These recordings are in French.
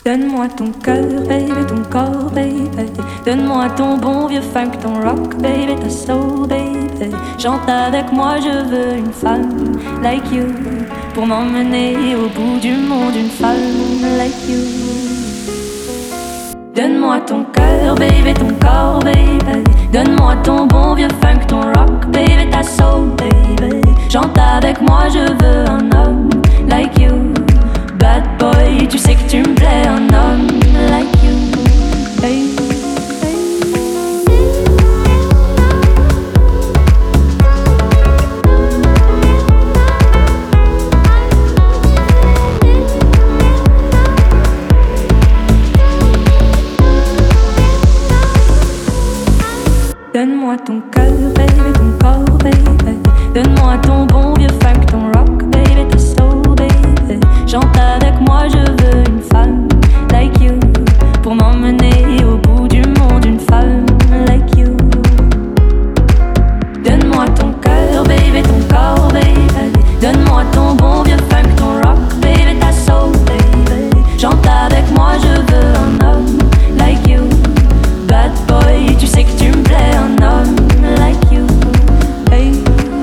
Donne-moi ton cœur, baby, ton corps, baby. Donne-moi ton bon vieux funk, ton rock, baby, ta soul, baby. Chante avec moi, je veux une femme like you pour m'emmener au bout du monde, une femme like you. Donne-moi ton cœur, baby, ton corps, baby. Donne-moi ton bon vieux funk, ton rock, baby, ta soul, baby. Chante avec moi, je veux un homme like you. Bad boy, tu sais que tu me plais, un homme like you. Hey. Donne-moi ton cœur, baby, ton corps, baby. Donne-moi ton bon vieux funk, ton rock, baby, ta soul, baby. Chante avec moi, je veux une femme like you pour m'emmener au bout du monde, une femme like you. Donne-moi ton cœur, baby, ton corps, baby. Donne-moi ton bon vieux funk, ton rock, baby, ta soul, baby. Chante avec moi, je veux un homme like you. Bad boy, tu sais que tu me plais, un homme like you. Hey.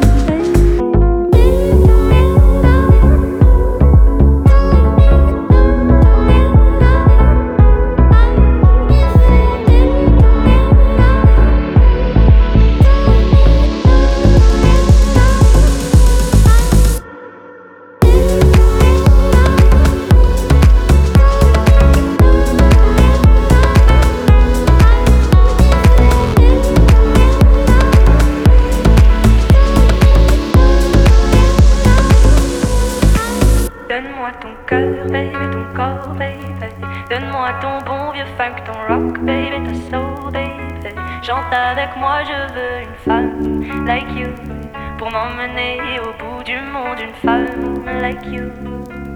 Donne-moi ton cœur, baby, ton corps, baby. Donne-moi ton bon vieux funk, ton rock, baby, ta soul, baby. Chante avec moi, je veux une femme like you pour m'emmener au bout du monde, une femme like you.